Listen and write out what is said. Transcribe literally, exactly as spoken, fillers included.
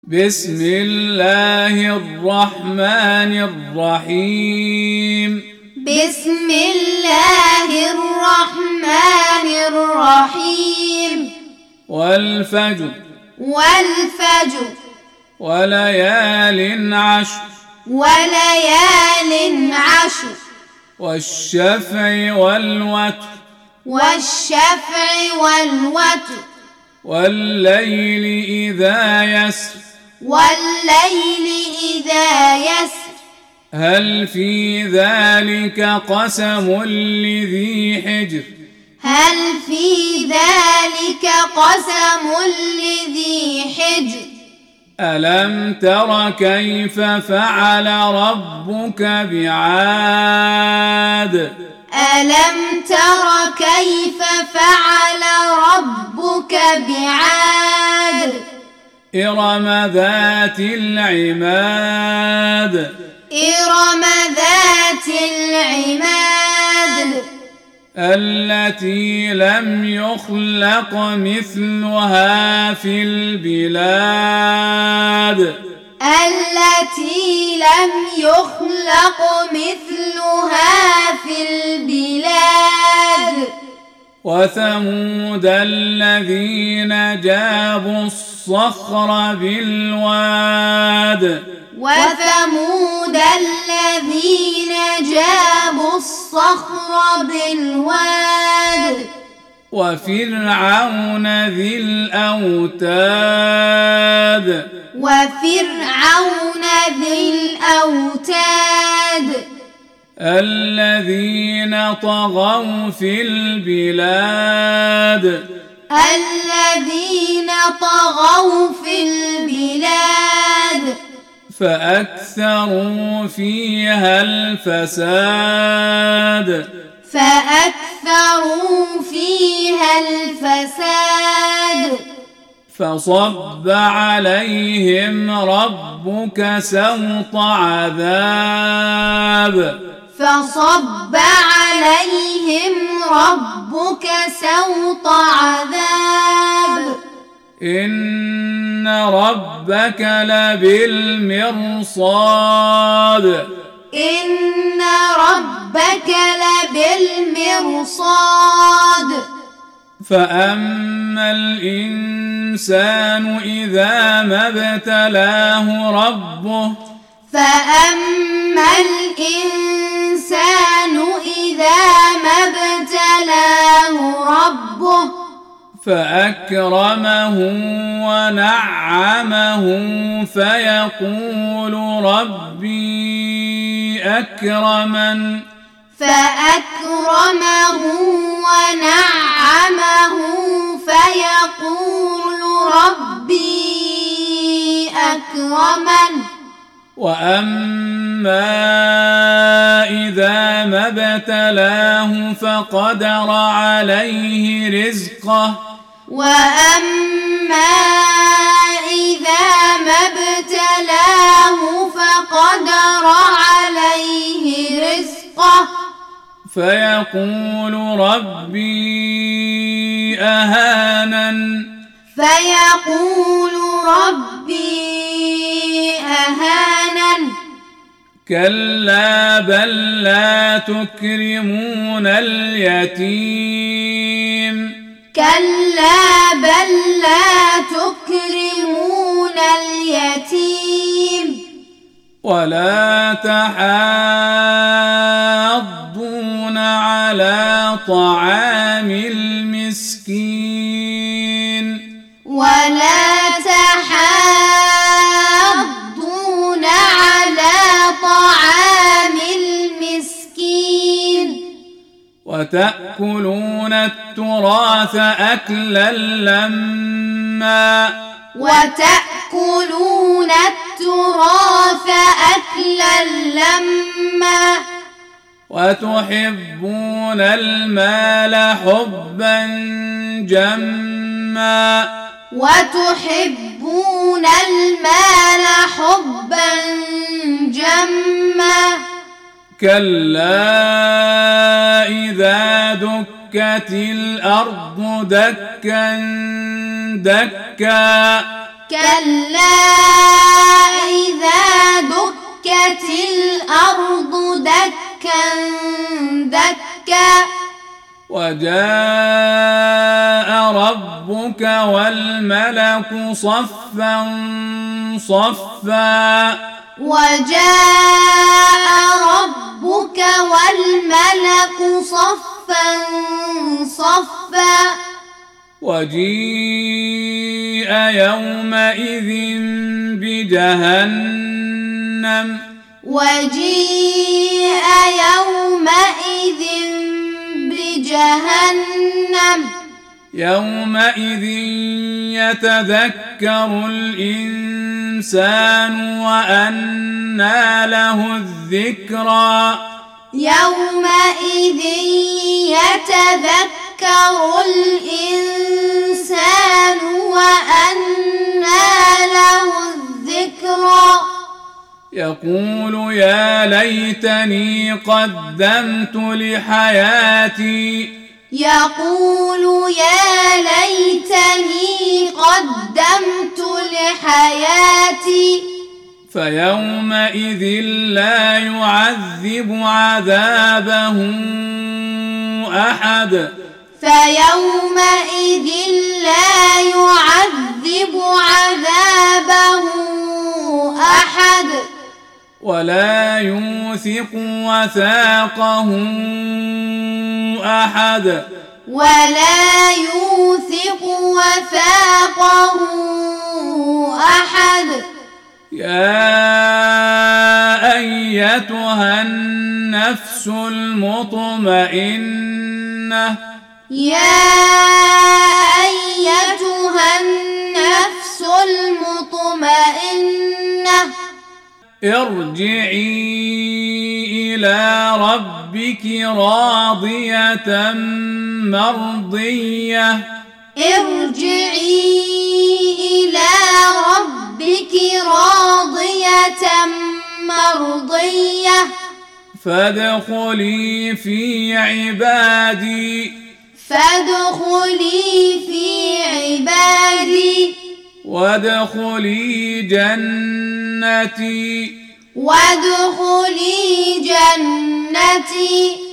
بسم الله الرحمن الرحيم بسم الله الرحمن الرحيم والفجر والفجر وليال عشر وليال عشر والشفع والوتر والشفع والوتر والليل إذا يسر والليل إذا يسر هل في ذلك قسم لذي حجر هل في ذلك قسم لذي حجر ألم تر كيف فعل ربك بعاد ألم تر كيف فعل ربك بعاد إرم ذات العماد إرم ذات العماد التي لم يخلق مثلها في البلاد التي لم يخلق مثلها في البلاد وثمود الذين جابوا الصخر بالواد وثمود الذين جابوا الصخر بالواد وفرعون ذي الأوتاد وفرعون ذي الأوتاد الذين طغوا في البلاد الذين طغوا في البلاد فأكثروا فيها الفساد فأكثروا فيها الفساد فصب عليهم ربك سوط عذاب فصب عليهم ربك سوط عذاب إن ربك لبالمرصاد إن ربك لبالمرصاد فأما الإنسان إذا ما ابتلاه ربه فأما الإنسان إذا ما ابتلاه ربه فأكرمه ونعمه فيقول ربي أكرمن فأكرمه ونعمه فيقول ربي أكرمن وأما إذا ما ابتلاه فقدر عليه رزقه وأما إذا ما ابتلاه فقدر عليه رزقه فيقول ربي أهانن فيقول ربي أهانن كلا بل لا تكرمون اليتيم كلا بل لا تكرمون اليتيم ولا تحاضون على طعام المسكين ولا تحاضون على طعام المسكين وتأكلون التراث أكلا لما وتأكلون التراث أكلا لما وتحبون المال حبا جما وتحبون المال حبا جما كلا إذا دكت الأرض دكا دكا كلا إذا دكت الأرض دكا دكا وجاء ربك والملك صفا صفا وجاء ربك والملك صفا صفا وجيء يومئذ بجهنم وجيء يومئذ بجهنم يومئذ يتذكر الإنسان وأنى له الذكرى يومئذ يتذكر الإنسان وأنى له الذكرى يقول يا ليتني قدمت لحياتي يقول يا ليتني قدمت لحياتي فيومئذ لا يعذب عذابه أحد فيومئذ لا يعذب عذابه أحد ولا يوثق وثاقه أحد ولا يوثق وثاقه أحد يا أيتها النفس المطمئنة يا أيتها النفس المطمئنة ارجعي إلى ربك راضية مرضية ارجعي إلى ربك راضية مرضية فادخلي في عبادي فادخلي في عبادي وادخلي جنتي وادخلي جنتي